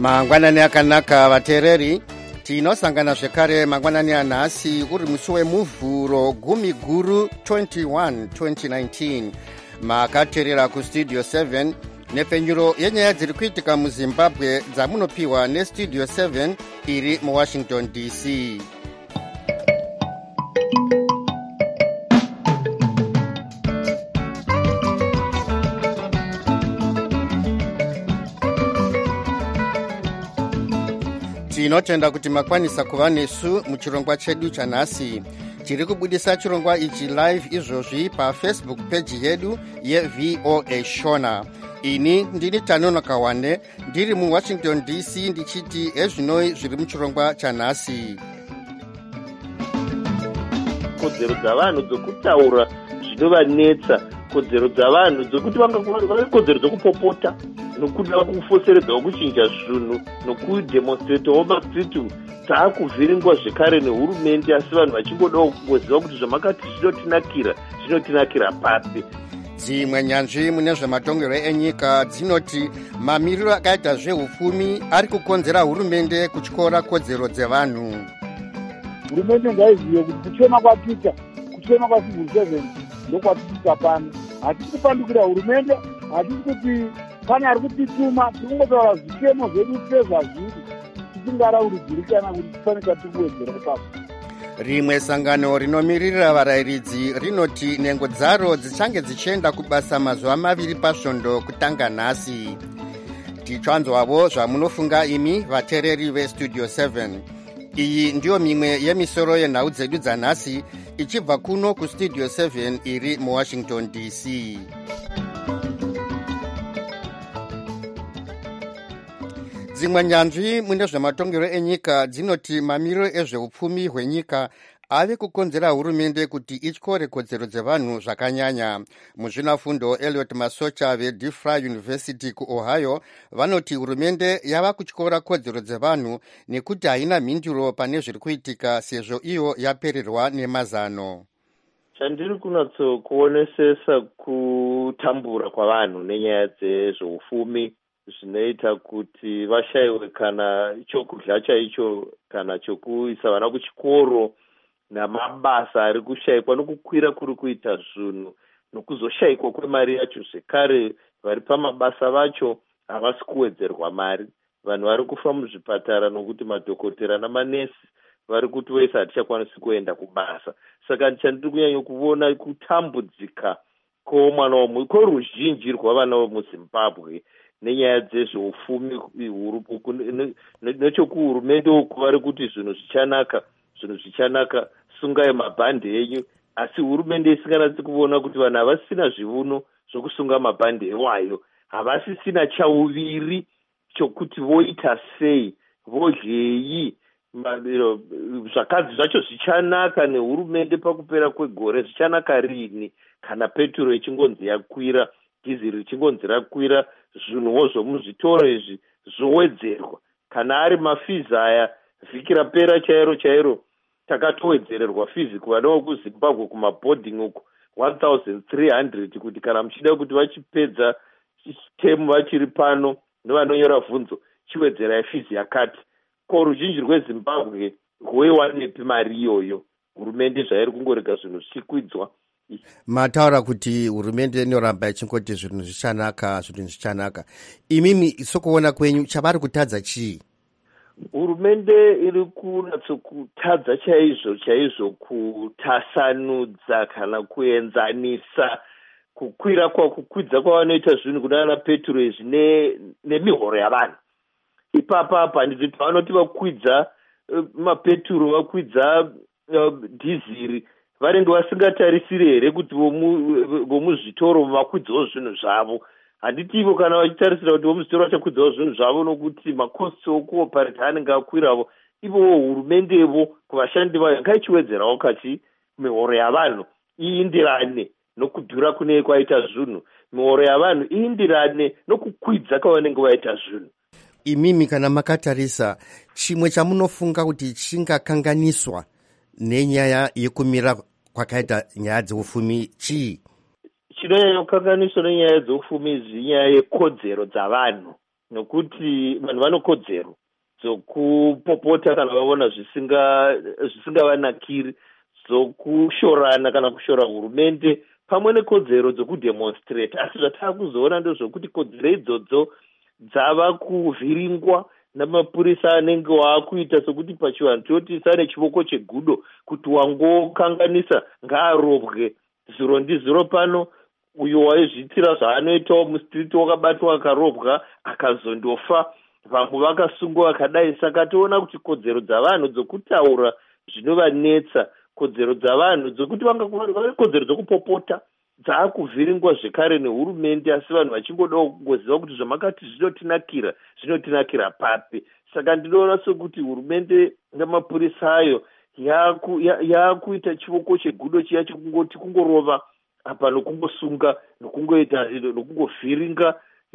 mangwanani akanaka vateereri, tinosangana zvekare mangwanani anhasi uri musi wemuvhuro 10 guru 21 2019. makateerera kustudio 7 nepfenyuro yenyaya dziri kuitika muzimbabwe dzamunopiwa nestudio 7 iri muwashington dc. tinotenda kuti makwanisa kuva nesu muchirongwa chedu chanhasi. tiri kubudisa chirongwa ichi live izvozvi pafacebook page yedu yevoa shona. ini ndini Tanonoka Wane ndiri muwashington dc ndichiti ezvinoi zviri muchirongwa chanhasi. kodzero dzavanhu dzokutaura zvinovanetsa, kodzero dzavanhu dzokuti vane kodzero dzokupopota nokuda kufoseredzawo kuchinja zvinhu nokudemonstratawo madzitu taakuvhiringwa zvekare nehurumende, asi vanhu vachingodawo kungoziva kuti zvamakati zvinotinakira papi. dzimwe nyanzvi mune zvematongerwo enyika dzinoti mamiriro akaita zveupfumi ari kukonzera hurumende kutyora kodzero dzevanhu. Hurumende ngaizive kuti kuchema kwapita, kuchema kwacivil 7 ndokwatipita pano. Hatisi kupandukira hurumende, hatisi kuti pane ari kutituma, tikungotaura zvichemo zvedu sezvazviri tisingaraurudzirikana kuti tifanika tikuwedzera ipapo. rimwe sangano rinomirira varayiridzi rinoti nhengo dzaro dzichange dzichienda kubasa mazuva 2 pasvondo kutanga nhasi. tichanzwavo zvamunofunga imi vateereri vestudio 7. iyi ndiyo mimwe yemisoro yenhau dzedu dzanhasi ichibva kuno kustudio 7 iri muwashington dc. dzimwe nyanzvi mune zvematongerwo enyika dzinoti mamiriro ezveupfumi hwenyika ave kukonzera hurumende kuti ityore kodzero dzevanhu zvakanyanya. muzvinafundo Elliot Masocha veDeFry University kuOhio vanoti hurumende yava kutyora kodzero dzevanhu nekuti haina mhinduro pane zviri kuitika sezvo iyo yapererwa nemazano. chandiri kunatsokuonesesa kutambura kwavanhu nenyaya dzezveupfumi zvinoita kuti vashayiwe kana chokudya chaicho kana chokuisa vana kuchikoro, namabasa ari kushayikwa nokukwira kuri kuita zvinhu nokuzoshayikwa kwemari yacho zvekare. vari pamabasa vacho havasi kuwedzerwa mari. vanhu vari kufa muzvipatara nokuti madhokotera namanesi vari kuti vese hatichakwanisi kuenda kubasa. saka chandiri kunyanya kuona kutambudzika kworuzhinji rwavana vemuzimbabwe nenyaya dzezveupfumi nechokuhurumende uku vari kuti zvinhu zvichanaka sungai mabhande enyu, asi hurumende isinganatsi kuona kuti vanhu havasisina zvivuno zvokusunga mabhande ewayo, havasisina chauviri chokuti voita sei, vodyeyi, zvakadzi zvacho zvichanaka nehurumende pakupera kwegore. zvichanaka rini kana peturo ichingonzi yakwira, dhiziri richingonzi rakwira, zvinhuwo zvomuzvitoro izvi zvowedzerwa. kana ari mafizi aya vhiki rapera chairo takatowedzererwa fizi kuvana vekuzimbabwe kumabhodhing uku 1300 kuti kana muchida kuti vachipedza temu vachiri pano nevanonyora bvunzo chiwedzerai fizi yakati. ko ruzhinji rwezimbabwe rweiwanepi mari iyoyo? hurumende zvairi kungorega zvinhu zvichikwidzwa. mataura kuti hurumende inoramba ichingoti zvinhu zvichanaka. imimi sokuona kwenyu chavari kutadza chii? hurumende iri kunatsokutadza chaizvo kutasanudza kana kuenzanisa kukwidza kwavanoita zvinhu kunana peturo izvi nemihoro yavanhu. ipapa handiti vanoti vakwidza mapeturo, vakwidza dhiziri, vanenge vasingatarisiri here kuti vomuzvitoro vakwidzawo zvinhu zvavo? handiti ivo kana vachitarisira kuti vomuzvitoro vachakwidzawo zvinhu zvavo nokuti makosti okuopareta anenge akwiravo, ivowo hurumendevo kuvashandi vayo ngaichiwedzerawo kachi mihoro yavanhu iindirane nokudhura kunei kwaita zvinhu. mihoro yavanhu iindirane nokukwidza kwavanenge vaita zvinhu. imimi kana makatarisa, chimwe chamunofunga kuti chingakanganiswa nenyaya yekumira kwakaita nyaya dzeupfumi chii? chinonyanya kukanganiswa nenyaya dzeupfumi izi inyaya yekodzero dzavanhu. nokuti vanhu vanokodzero dzokupopota kana vaona zvisingavanakiri, dzokushorana kana kushora hurumende, pamwe nekodzero dzokudemonstrate. Asi zvataakuzoona ndezvokuti kodzero idzodzo dzava kuvhiringwa namapurisa anenge waakuita sokuti pachivanhu toti sane chivoko chegudo, kuti wangokanganisa ngaarovwe. Zuro ndizuro pano uyo waizvitira zvaanoitawo mustriti wakabatwa akarovwa akazondofa, vamwe vakasungwa vakadai. Saka toona kuti kodzero dzavanhu dzokutaura zvinovanetsa, kodzero dzavanhu dzokuti kodzero dzokupopota dzaakuvhiringwa zvekare nehurumende, asi vanhu vachingodawo kungoziva kuti zvamakati zvinotinakira papi. Saka ndinoona sokuti hurumende namapurisa ayo yaakuita chivoko chegudo chiya chekungoti kungorova apa nokungosunga nokungovhiringa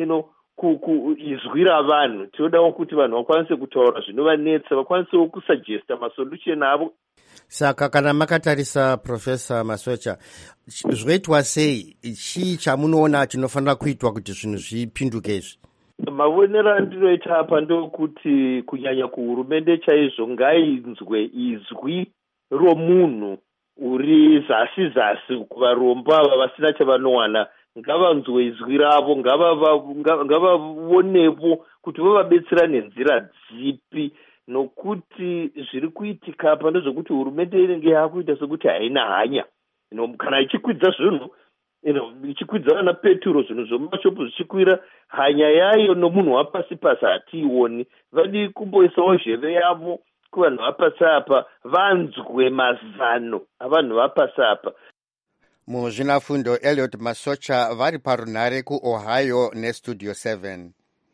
izwi ravanhu. Tinodawo kuti vanhu vakwanise kutaura zvinovanetsa, vakwanisewo kusuggesta masolution avo. Saka kana makatarisa Profesa Masocha, zvoitwa sei? Chii chamunoona chinofanira kuitwa kuti zvinhu zvipinduke izvi? Mavonero andinoita apa ndokuti kunyanya kuhurumende chaizvo ngainzwe izwi romunhu uri zasi kuvarombo ava vasina chavanowana. Ngavanzwe izwi ravo, ngavavonevo kuti vavabetsera nenzira dzipi, nokuti zviri kuitika apa ndezvokuti hurumende inenge yaakuita sokuti haina hanya. Kana ichikwidza zvinhu, ichikwidza vana peturo, zvinhu zvomumashopu zvichikwira, hanya yayo nomunhu wapasi hatiioni. Vadi kumboisawo zheve yavo kuvanhu vapasi apa, vanzwe mazano avanhu vapasi apa. Muzvinafundo Elliot Masocha vari parunhare kuOhio neStudio 7.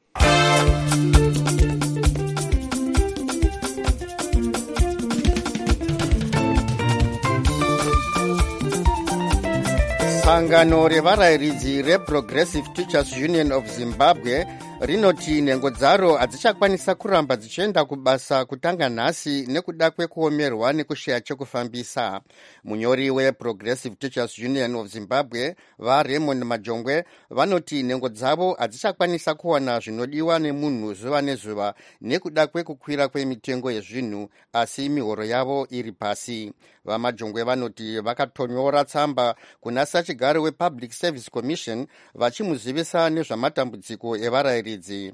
Sangano revarayiridzi reProgressive Teachers Union of Zimbabwe rinoti nhengo dzaro hadzichakwanisa kuramba dzichienda kubasa kutanga nhasi nekuda kwekuomerwa nekushaya chekufambisa. Munyori weProgressive Teachers Union of Zimbabwe vaRaymond Majongwe vanoti nhengo dzavo hadzichakwanisa kuwana zvinodiwa nemunhu zuva nezuva nekuda kwekukwira kwemitengo yezvinhu, asi mihoro yavo iri pasi. VaMajongwe vanoti vakatonyora tsamba kuna sachigaro wePublic Service Commission vachimuzivisa nezvamatambudziko evarayiridzi.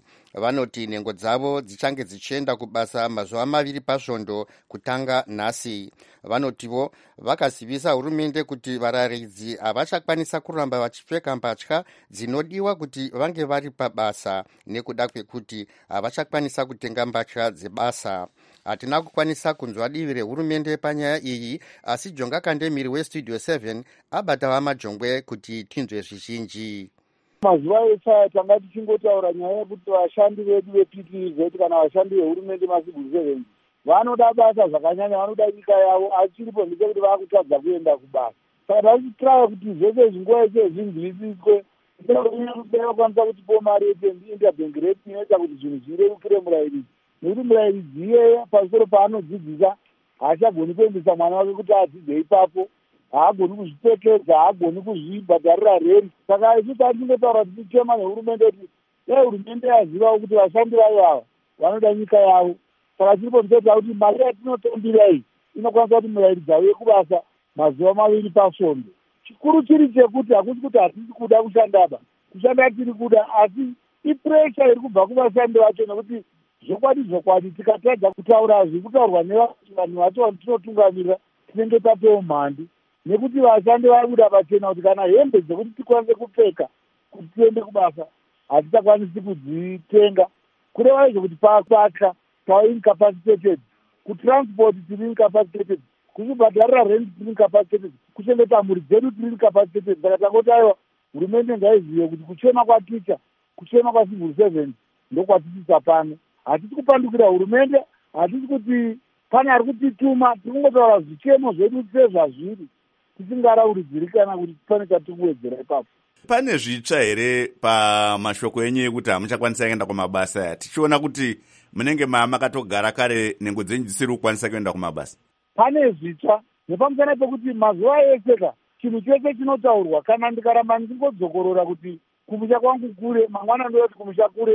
Vanoti nhengo dzavo dzichange dzichienda kubasa mazuva 2 pasvondo kutanga nhasi. Vanotivo vakazivisa hurumende kuti varayiridzi havachakwanisa kuramba vachipfeka mbatya dzinodiwa kuti vange vari pabasa nekuda kwekuti havachakwanisa kutenga mbatya dzebasa. Hatina kukwanisa kunzwa divi rehurumende panyaya iyi, asi Jonga Kandemiri weStudio 7 abata vaMajongwe kuti tinzwe zvizhinji. Mazuva ese tanga tichingotaura nyaya yekuti vashandi vedu vePTZ kana vashandi vehurumende maCivil Servants vanoda basa zvakanyanya, vanoda nyika yavo, asi chiripo ndechekuti vaakutadza kuenda kubasa. Saka tachitraa kuti zvese zvinguva yese zvinzwisiswe, vakwanisa kutipo mari yeinterbank rate inoita kuti zvinhu zvirerukire murayiridzi, nekuti murayiridzi iyeye pamusoro paanodzidzisa haachagoni kuendesa mwana wake kuti adzidze ipapo, haagoni kuzvipfekedza, haagoni kuzvibhadharira reri. Saka isu tatingotaura tichichema nehurumende kuti dai hurumende yazivawo kuti vashandi vayo ava vanoda nyika yavo. Saka tiripo tichitaura kuti mari yatinotambira iyi inokwanisa kuti murayiridzi auye kubasa mazuva 2 pasvondo. Chikuru chiri chekuti hakusi kuti hatisi kuda kushandaba, kushanda tiri kuda, asi ipuresha iri kubva kuvashandi vacho, nekuti zvokwadi tikatadza kutaura zvikutaurwa nevanhu vacho vatinotungamirira tinenge tapewo mhandi, nekuti vashandi vari kuda pachena kuti kana hembe dzekuti tikwanise kupfeka kuti tiende kubasa hatichakwanisi kudzitenga. Kureva izvo kuti papatya tava incapacitated, kutransport tiri incapacitated, kuzvibhadharira rent tiri incapacitated, kuchengeta mhuri dzedu tiri incapacitated. Saka tangoti aiwa hurumende ngaizive kuti kuchema kwaticha, kuchema kwaCivil Servants ndokwatichisa pano. Hatisi kupandukira hurumende, hatisi kuti pane ari kutituma, tiri kungotaura zvichemo zvedu sezvazviri, tisingarauridziri kana kuti pane chatiri kuwedzera ipapo. Pane zvitsva here pamashoko enyu ekuti hamuchakwanisa kuenda kumabasa? Tichiona kuti munenge makatogara kare nhengo dzenyu dzisiri kukwanisa kuenda kumabasa. Pane zvitsva nepamusana pekuti mazuva eseka chinhu chese chinotaurwa, kana ndikaramba ndingodzokorora kuti kumusha kwangu kure, mangwana ndoti kumusha kure,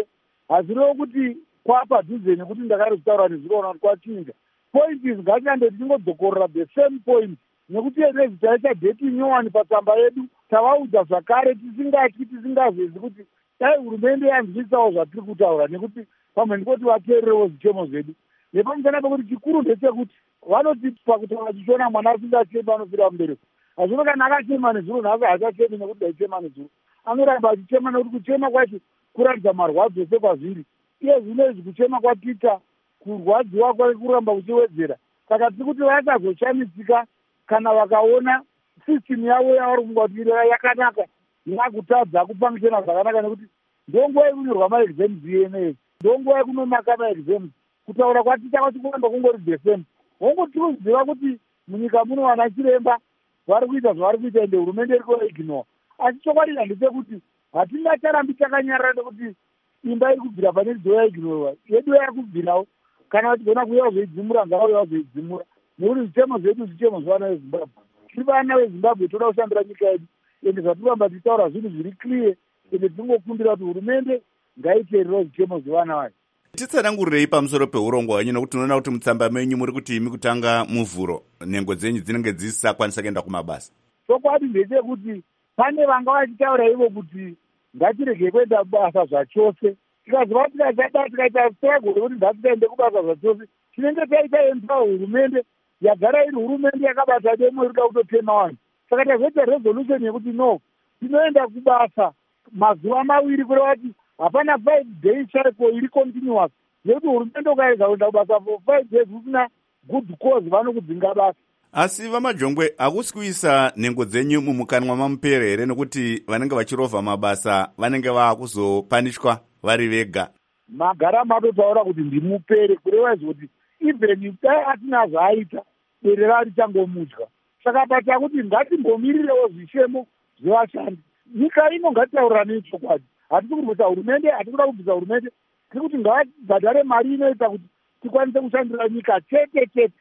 hazvirevo kuti kwapadhuze nekuti ndakari kutaura nezviroona kuti kwachinja. Point is ngatinyande tichingodzokorera the same point, nekuti nezita chadheti nyowani patsamba yedu tavaudza zvakare tisingatyi tisingazvezi kuti dai hurumende yanzwisawo zvatiri kutaura, nekuti pamwe ndikoti vateererewo zvichemo zvedu. Nepamusana pekuti chikuru ndechekuti vanoti pakutaura chichiona mwana asingachemi anofira mubereko. Hazvino kana akachema nezuro nhasi haachachemi nekuti daichema nezuro, anoramba achichema nekuti kuchema kwacho kuratidza marwadzo sekwazviri. Iye zvino izvi kuchema kwatita kurwadziwa kwake kuramba kuchiwedzera. Saka tiri kuti vasazoshamisika kana vakaona system yavo yavari kunga kuti yakanaka yakutadza kupangishena zvakanaka, nekuti ndonguva yekunyorwa maexams yeneyi, ndonguva yekunomaka maexams. Kutaura kwatita kwachikuramba kungori the same. Wongotikuziva kuti munyika muno vana chiremba vari kuita zvavari kuita ende hurumende iri kuignore. Asi chokwadi ndechekuti hatina charambi takanyarara nekuti imba iri kubvira pane dzo yaignorwa yedu yakubvirawo. Kana vachigona kuuya kuzoidzimura ngavauya kuzoidzimura, nekuti zvichemo zvedu zvichemo zvevana vezimbabwe. Tiri vana vezimbabwe toda kushandira nyika yedu, ende zvatiramba tichitaura zvinhu zviri clear, ende tingokumbira kuti hurumende ngaiteererewo zvichemo zvevana vayo. Titsanangurirei pamusoro peurongwa hwenyu, nokuti tinoona kuti mutsamba menyu muri kuti imi kutanga muvhuro nhengo dzenyu dzinenge dzisisakwanisa kuenda kumabasa. Chokwadi ndechekuti pane vanga vachitaura ivo kuti ngatirege kuenda kubasa zvachose. Tikaziva tikaita struggle yekuti ngatitaende kubasa zvachose, tinenge taita empower hurumende yagara iri hurumende yakabata demo irikuda kutotema vanhu. Saka tazoita resolution yekuti no, tinoenda kubasa mazuva maviri kureva kuti hapana 5 days cycle iri continuous, nekuti hurumende ukaedza kuenda kubasa for 5 days usina good cause vanokudzinga basa. Asi vamajongwe, hakusi kuisa nhengo dzenyu mumukanwa mamupere here, nokuti vanenge vachirovha mabasa vanenge vakuzopanishwa vari vega? Magara matotaura kuti ndimupere, kureva kuti even dai atina zvaaita bere richangomudya. Saka pata kuti ngatimbomirirewo zvishemo zvevashandi. Nyika ino ngatitaurirane chokwadi. Hatisi kurwisa hurumende, hatisi kuda kubvisa hurumende, tiri kuti ngavabhadhare mari inoita kuti tikwanise kushandira nyika chete.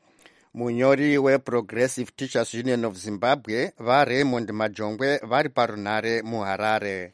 Munyori weProgressive Teachers Union of Zimbabwe vaRaymond Majongwe vari parunhare muHarare.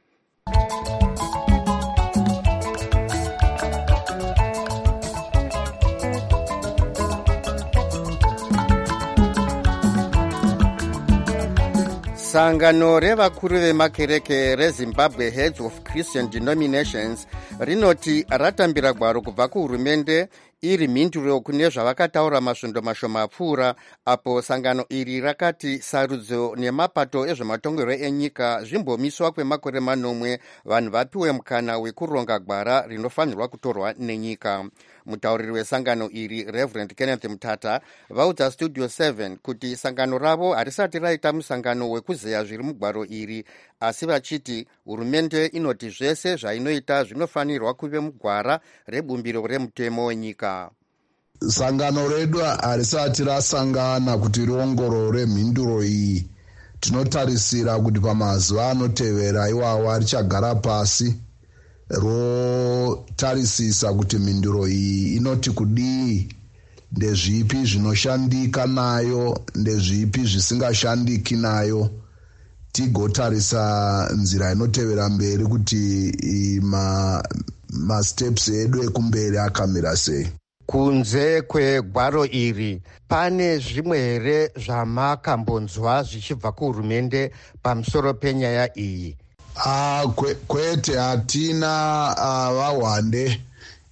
Sangano revakuru vemakereke reZimbabwe Heads of Christian Denominations rinoti ratambira gwaro kubva kuhurumende iri mhinduro kune zvavakataura masvondo mashoma apfuura, apo sangano iri rakati sarudzo nemapato ezvematongerwo enyika zvimbomiswa kwemakore manomwe vanhu vapiwe mukana wekuronga gwara rinofanirwa kutorwa nenyika. Mutauriri wesangano iri Reverend Kenneth Mutata vaudza Studio 7 kuti sangano ravo harisati raita musangano wekuzeya zviri mugwaro iri, asi vachiti hurumende inoti zvese zvainoita zvinofanirwa kuve mugwara rebumbiro remutemo wenyika. Sangano redu harisati rasangana kuti riongorore mhinduro iyi. Tinotarisira kuti pamazuva anotevera iwawa richagara pasi rotarisisa kuti mhinduro iyi inoti kudii, ndezvipi zvinoshandika nayo, ndezvipi zvisingashandiki nayo, tigotarisa nzira inotevera mberi kuti masteps edu ekumberi akamira sei. Kunze kwegwaro iri pane zvimwe here zvamakambonzwa zvichibva kuhurumende pamusoro penyaya iyi? Kwete, hatina vahwande.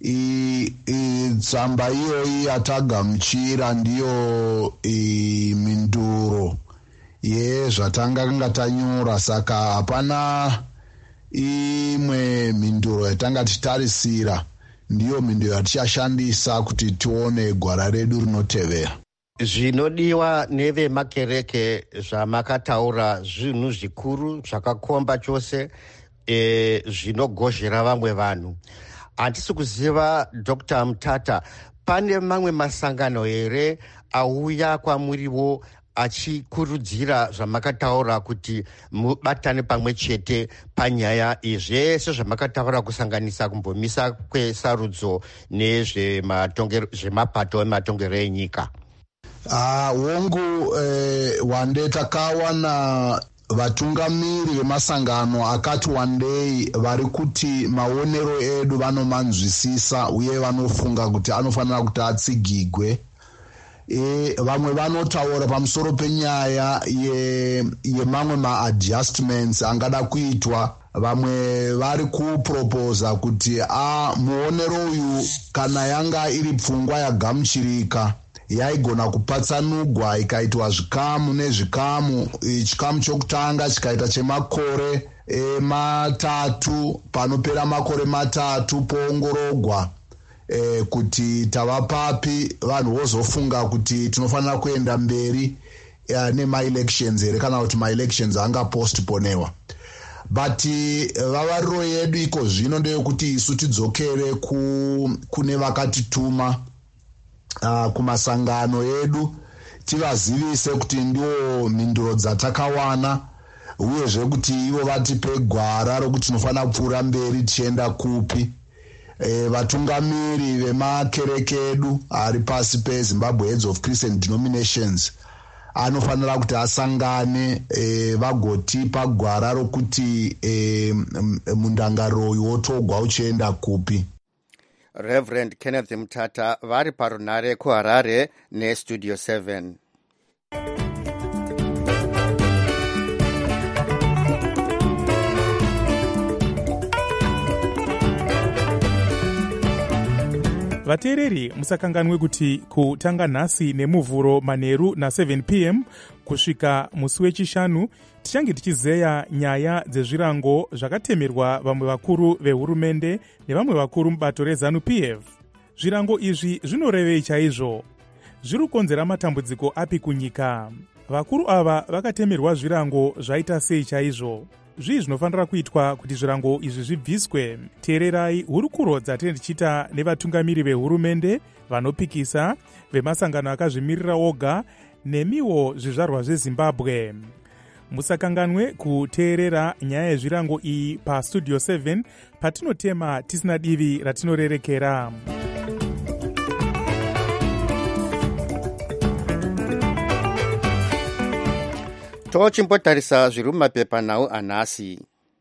Tsamba iyoyi yatagamuchira ndiyo mhinduro yezvatanga tanyora, saka hapana imwe mhinduro yatanga titarisira. Ndiyo mhinduro yatichashandisa kuti tione gwara redu rinotevera. Zvinodiwa nevemakereke zvamakataura zvinhu zvikuru zvakakomba chose zvinogozhera vamwe vanhu. Handisi kuziva Dr. Mutata, pane mamwe masangano here auya kwamuriwo achikurudzira zvamakataura kuti mubatane pamwe chete panyaya zvese zvamakataura, kusanganisa kumbomisa kwesarudzo nezvemapato ematongero enyika? Hongu wande takawana vatungamiri vemasangano akati one day vari kuti maonero edu vanomanzwisisa uye vanofunga kuti anofanira kuti atsigigwe. Vamwe vanotaura pamusoro penyaya yemamwe maadjustments angada kuitwa. Vamwe vari kuproposa kuti muonero uyu kana yanga iri pfungwa yagamuchirika yaigona kupatsanugwa ikaitwa zvikamu nezvikamu. Chikamu chokutanga chikaita chemakore 3 panopera makore 3 poongorogwa kuti tava papi, vanhu vozofunga kuti tinofanira kuenda mberi nemaelections here kana kuti maelections anga postponewa. But vavariro yedu iko zvino ndeyekuti isu tidzokere kune vakatituma kumasangano edu, tivazivise kuti ndiwo mhinduro dzatakawana uyezve kuti ivo vatipe gwara rokuti tinofanira kupfuura mberi tichienda kupi. Vatungamiri vemakereke edu ari pasi peZimbabwe Heads of Christian Denominations anofanira kuti asangane vagotipa gwara rokuti mundangariro uyu wotogwa uchienda kupi. Reverend Kenneth Mutata vari parunare kuHarare neStudio 7. Vateereri, musakanganwe kuti kutanga nhasi nemuvhuro manheru na7 p.m. kusvika musi wechishanu tichange tichizeya nyaya dzezvirango zvakatemerwa vamwe vakuru vehurumende nevamwe vakuru mubato reZANU-PF. Zvirango izvi zvinorevei chaizvo? Zviri kukonzera matambudziko api kunyika? Vakuru ava vakatemerwa zvirango zvaita sei chaizvo? Zvii zvinofanira kuitwa kuti zvirango izvi zvibviswe? Teererai hurukuro dzatenge tichiita nevatungamiri vehurumende, vanopikisa, vemasangano akazvimirira oga, nemiwo zvizvarwa zveZimbabwe. Musakanganwe kuteerera nyaya yezvirango iyi paStudio 7 patinotema tisina divi ratinorerekera. Tochimbotarisa zviri mumapepa nhau anhasi.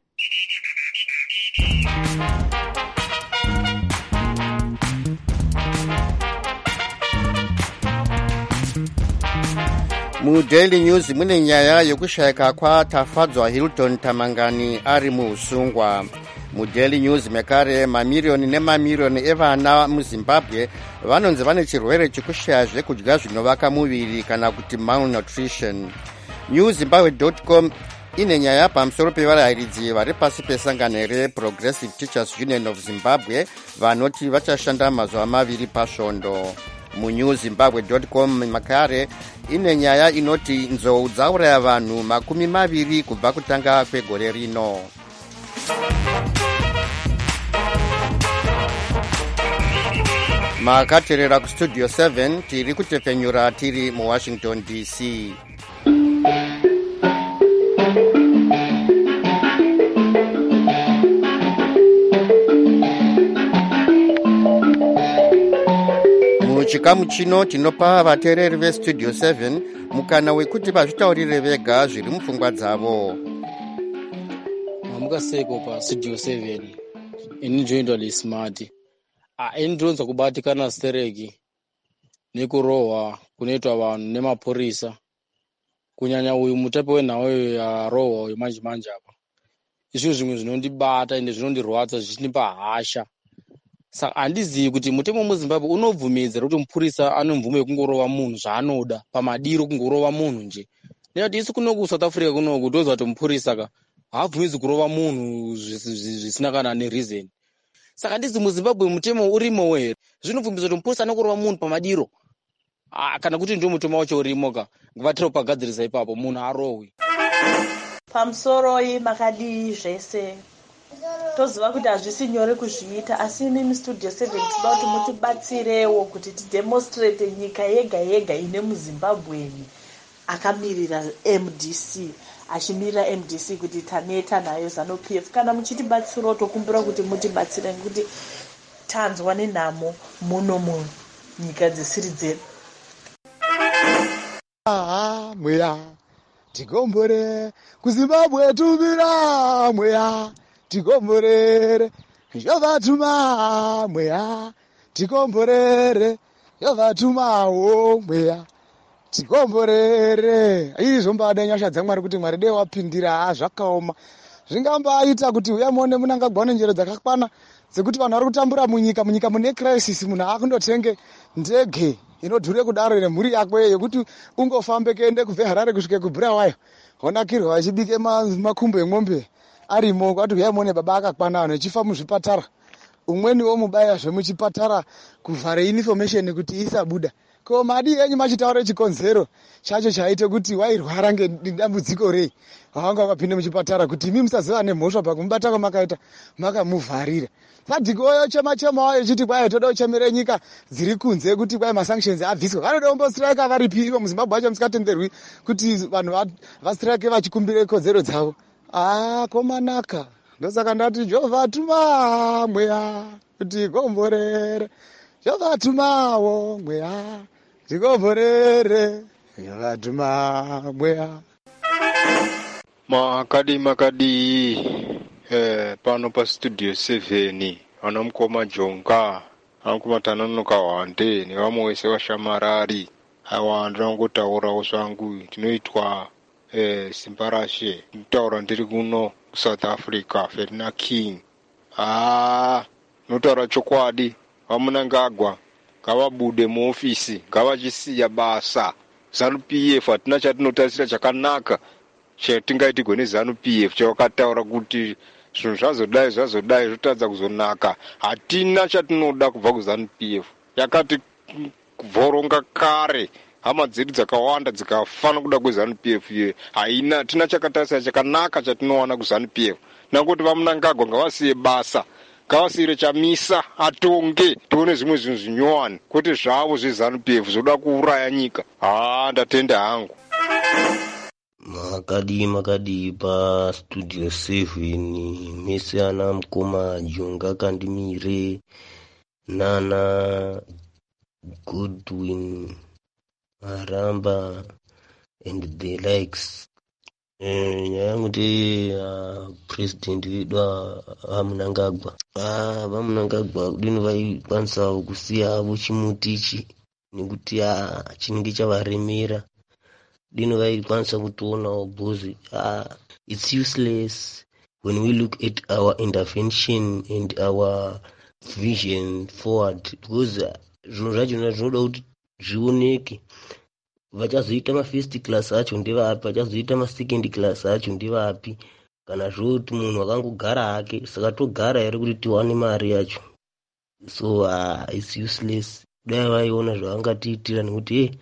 MuDaily News mune nyaya yokushayika kwatafadzwa Hilton Tamangani ari muusungwa. MuDaily News mekare mamiriyoni nemamiriyoni evana muZimbabwe vanonzi vane chirwere chekushaya zvekudya zvinovaka muviri kana kuti malnutrition. newzimbabwe.com ine nyaya pamusoro pevarayiridzi vari pasi pesangano reProgressive Teachers Union of Zimbabwe vanoti vachashanda mazuva 2 pasvondo. muNewzimbabwe.com makare ine nyaya inoti nzou dzauraya vanhu 20 kubva kutanga kwegore rino. Makateerera kuStudio 7 tiri kutefenyura tiri muWashington DC. Muchikamu chino tinopa vateereri veStudio 7 mukana wekuti vazvitaurire vega zviri mupfungwa dzavo. Mukaseko paStudio 7 ini joindwa leSmart. Ndinonzwa kubatikana stereki nekurohwa kunoitwa vanhu nemapurisa, kunyanya uyu mutape wenhau yarohwa uyu manje apa. Izvo zvimwe zvinondibata ende zvinondirwadza zvichinipa hasha. Saka handizivi kuti mutemo muZimbabwe unobvumidza kuti mupurisa ane mvumo yekungorova munhu zvaanoda pamadiro, kungorova munhu nje. Nekuti isu kunoku kuSouth Africa kunoku toziva kuti mupurisa haabvumidzwi kurova munhu zvisina kana nereason. Saka ndizi muZimbabwe mutemo urimo here? Zvinobvumidza kuti mupurisa anokurova munhu pamadiro. Kana kuti ndio mutemo wacho urimo ngavatira kupagadzirisa ipapo munhu arohwi. Pamusoro makadii zvese toziva kuti hazvisi nyore kuzviita, asi mimi Studio 7 tinoda kuti mutibatsirewo kuti tidemonstrate nyika yega yega ine muZimbabwe akamirira MDC, achimirira MDC kuti taneta nayo ZANU-PF. Kana muchitibatsirawo tokumbira kuti mutibatsire ngekuti tanzwa nenhamo muno munyika dzisiri dzedu. Mweya tikombore kuzimbabwe tumira mweya tikomborere zvovatuma mweya tikomborere zhovatumawo mweya tikomborere. Izvombada nyasha dzaMwari kuti Mwari dei wapindira zvakaoma. Zvingambaita kuti uya muone Mnangagwa une njere dzakakwana dzekuti vanhu vari kutambura munyika mune crisis, munhu akundotenge ndege inodhure kudaro nemhuri yakwe yekuti ungofambe kuende kubve Harare kusvike kuBulawayo honakirwa vachibike makumbo emwombe arimo kwati uya muone baba akakwana, vanhu vachifa muzvipatara, umweniwo mubaya zvemuchipatara kuvhare information kuti isabuda. Ko madi yenyu machitaura chikonzero chacho chaite kuti wairwara ngedambudziko rei wanga wakapinda muchipatara kuti imi musaziva nemhosva pakumubata kwamakaita makamuvharira. Sadhikoyo chema-chemawo echiti kwai toda kuchemere nyika dziri kunze kuti kwai masanctions abviswe. Vanoda kumbostrike varipi ivo muZimbabwe wacho musikatenderwi kuti vanhu vastrike vachikumbire kodzero dzavo. Komanaka. Ndosaka ndati Jehovha tuma mweya kuti gomborere. Jehovha tumawo mweya tikomborere. Jehovha tuma mweya. Makadi pano pa studio 7 anomukoma Jonga anokumatanonoka wande nevamwe wese vashamarari awa ndinongotaurawo zvangu tinoitwa Simbarashe nditaura ndiri kuno South Africa Ferdinand King. Notaura chokwadi vaMnangagwa ngavabude muofisi ngavachisiya basa. ZANU-PF hatina chatinotarisira chakanaka chatingaitigwe neZANU-PF chawakataura kuti zvinhu zvazodai zvotadza kuzonaka. Hatina chatinoda kubva kuZANU-PF, yakati vhoronga kare. Hama dzedu dzakawanda dzikafana kuda kweZANU-PF iye haina. Tina chakatarisa chakanaka chatinowana kuZANU-PF. Nakuti vaMnangagwa ngavasiye basa, ngavasiyire chamisa atonge tione zvimwe zvinhu zvinyowani, kuti zvavo zveZANU-PF zvoda kuuraya nyika. Ndatenda hangu. Makadi pa studio 7 mese ana mukoma Jonga Kandimire Nana Goodwin Maramba and the likes. Yangu ndi president wedu vaMnangagwa. VaMnangagwa dino vaikwanisa kusiya vochimutichi nekuti chinenge chavaremera. Dino vaikwanisa kutoonawo bhozi. It's useless when we look at our intervention and our vision forward, because zvinhu zvachona zvinoda kuti zvioneke. Vachazoita ma1st class acho ndevapi, vachazoita ma2nd class acho ndevapi, kana zvoti munhu akangogara hake. Saka togara here kuti tiwane mari yacho. So it's useless. Dai vaiona zvavangatiitira nekuti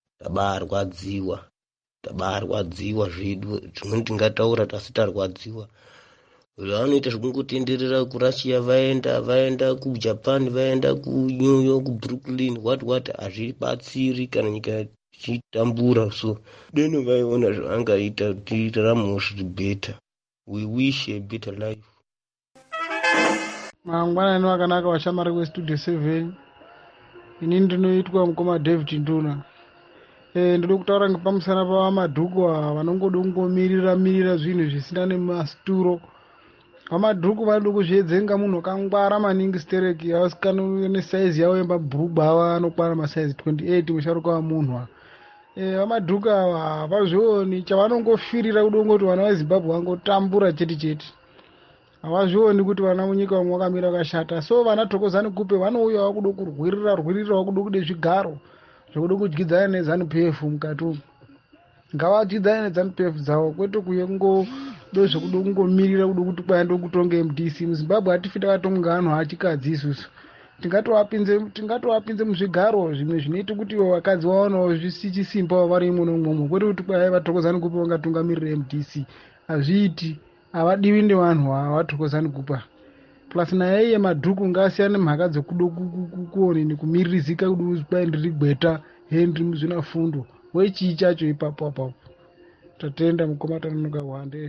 tabarwadziwa zvedu. Zvimweni tingataura tasi tarwadziwa. Vanoita zvekungotenderera kuRussia, vaenda kuJapan, vaenda kuNew York, Brooklyn, what hazvibatsiri kana nyika chitambura. So deno vaiona zvavangaita tirarama better. We wish a better life. Mangwanani wakanaka washamari westudio 7. Ini ndinoitwa mukoma David Nduna. Ndoda kutaura pamusana pavamadhuku vanongoda kungomirira zvinhu zvisina nemasituro. Vamadhuku vanoda kuzviedzenga munhu akangwara maningi stereki avasikana nesaizi yavo yemabhurugwa ava anokwana masaizi 28 musharuka wamunhu. Vamadhuku ava havazvioni chavanongofirira kuda kungoti vana veZimbabwe vangotambura chete. Havazvioni kuti vana munyika vamwe vakamira vakashata. So vana Thokozani-Kupe vanouyawo kuda kurwirirawo kuda kude zvigaro zvokuda kudyidzana neZANU-PF mukati umu. Ngavadyidzane neZANU-PF dzavo, kwete kuye kungodo zvekuda kungomirira kuda kuti kwaenda kutonga MDC. MuZimbabwe hatifi takatonga anhu achikadzi isusu. Tingatovapinze muzvigaro zvimwe zvinoita kuti vakadzi vaonawo zvisichisimba vari imomo nomwomo, kwete kuti kwai vaThokozani-Kupe vangatungamirira MDC. Hazviiti. Havadiwi nevanhu vaThokozani-Kupe. Plus naye iye madhuku ngasiyane mhaka dzekuda kuoneni kumiririzika kuda kwai ndiri gweta Henry Muzvinafundo. Wechii chacho ipapo. Tatenda mukoma tanonoka wande.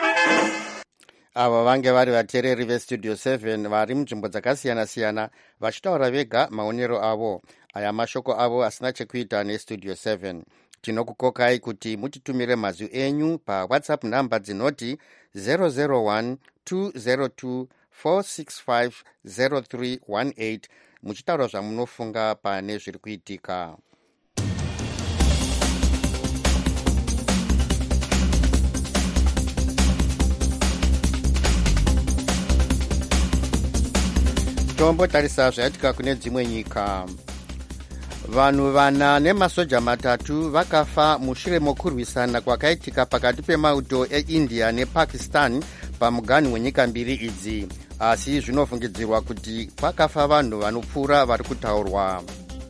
Ava vange vari vateereri vestudio 7 vari munzvimbo dzakasiyana-siyana vachitaura vega maonero avo. Aya mashoko avo asina chekuita nestudio 7. Tinokukokai kuti mutitumire mazwi enyu paWhatsApp namba dzinoti 001 202 465 0318 muchitaura zvamunofunga pane zviri kuitika. Tombotarisa zvaitika kune dzimwe nyika. Vanhu 4 nemasoja 3 vakafa mushure mokurwisana kwakaitika pakati pemauto eIndia nePakistan pamuganhu wenyika mbiri idzi, asi zvinofungidzirwa kuti kwakafa vanhu vanopfuura vari kutaurwa.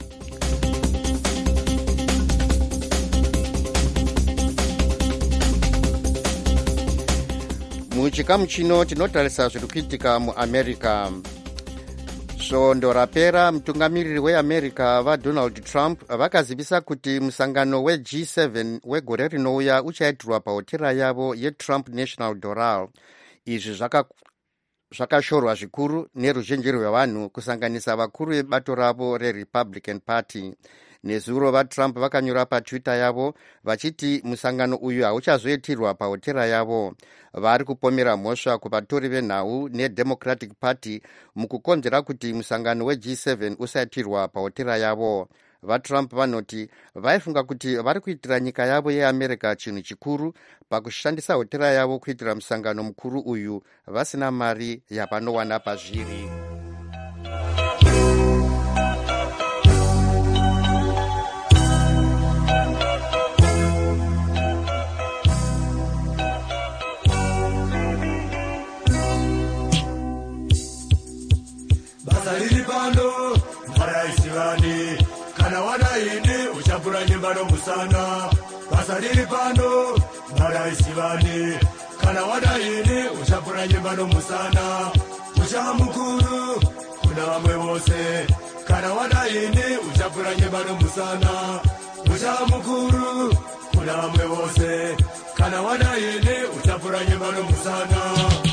Muchikamu chino tinotarisa zviri kuitika muAmerica. Svondo rapera, mutungamiriri weAmerica vaDonald Trump vakazivisa kuti musangano weG7 wegore rinouya uchaitirwa pahotera yavo yeTrump National Doral. Izvi zvakashorwa zvikuru neruzhinji rwevanhu kusanganisa vakuru vebato ravo reRepublican Party. Nezuro vaTrump vakanyora paTwitter yavo vachiti musangano uyu hauchazoitirwa pahotera yavo. Vari kupomera mhosva kuvatori venhau neDemocratic Party mukukonzera kuti musangano weG7 usaitirwa pahotera yavo. VaTrump vanoti vaifunga kuti vari kuitira nyika yavo yeAmerica chinhu chikuru pakushandisa hotera yavo kuitira musangano mukuru uyu vasina mari yavanowana pazviri. Riri pano maraisivani kana wadaini uchapura nyemba nomusana. Basa riri pano maraisivani kana wadaini uchapura nyemba nomusana. Ucha mukuru kuna vamwe vose kana wadaini uchapura nyemba nomusana. Ucha mukuru kuna vamwe vose kana wadaini uchapura nyemba nomusana.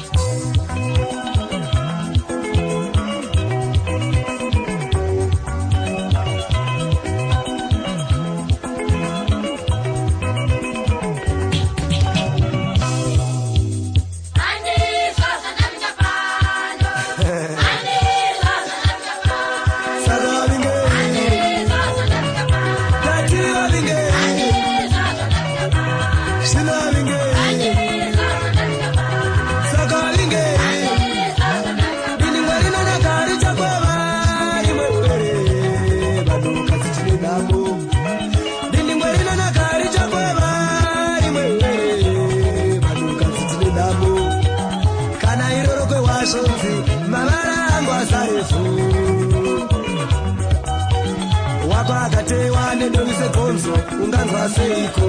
Unganzwa seiko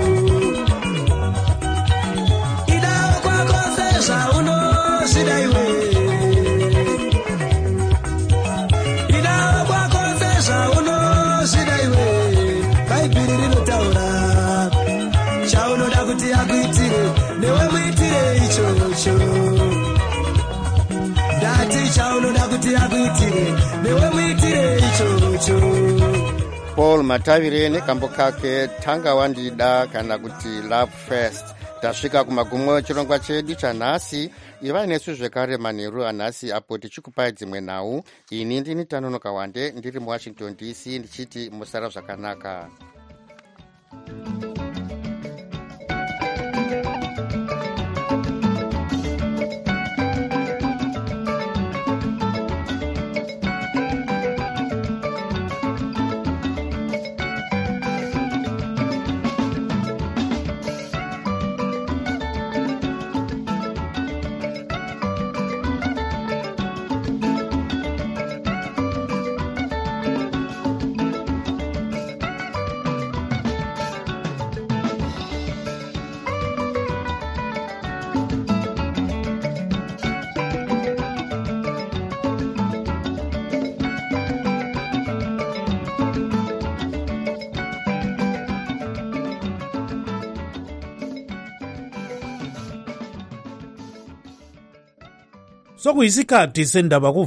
idao kwako sesha unoshida iwe idao kwako sesha unoshida iwe Bhaibheri rinotaura chaunoda kuti akuitire newe muitire ichocho ndati chaunoda kuti akuitire newe muitire ichocho. Paul Matavire nekambo kake tanga wandida kana kuti Love First. Tasvika kumagumo chirongwa chedu chanhasi. Iva nesu zvekare manheru anhasi apo tichikupai dzimwe nhau. Ini ndini Tanonoka Wande ndiri muWashington DC ndichiti musara zvakanaka. Sokuyisikhathi sendaba